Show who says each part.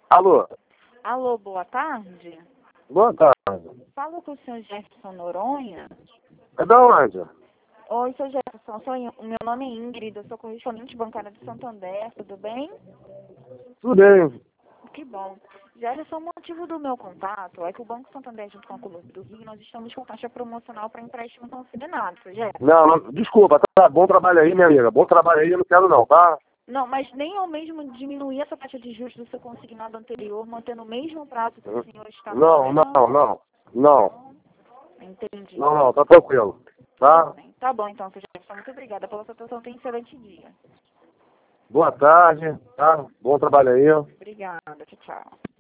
Speaker 1: Alô?
Speaker 2: Alô, boa tarde.
Speaker 1: Boa tarde.
Speaker 2: Falo com o senhor Jefferson Noronha.
Speaker 1: É da onde?
Speaker 2: Oi, senhor Jefferson. O meu nome é Ingrid, eu sou correspondente bancária de Santander, tudo bem?
Speaker 1: Tudo bem.
Speaker 2: Que bom. Jefferson, o motivo do meu contato é que o Banco Santander, junto com a Clube do Rio, nós estamos com taxa promocional para empréstimo consignado, senhor Jefferson.
Speaker 1: Não, desculpa, tá bom trabalho aí, minha amiga. Bom trabalho aí, eu não quero não, tá?
Speaker 2: Não, mas nem eu mesmo diminuir essa taxa de juros do seu consignado anterior, mantendo o mesmo prazo que o senhor está
Speaker 1: Não,
Speaker 2: pagando. Entendi.
Speaker 1: Não, tá tranquilo, tá?
Speaker 2: Tá bom, então, senhor Jefferson. Muito obrigada pela sua atenção. Tenha um excelente dia.
Speaker 1: Boa tarde, tá? Bom trabalho aí.
Speaker 2: Obrigada. Tchau, tchau.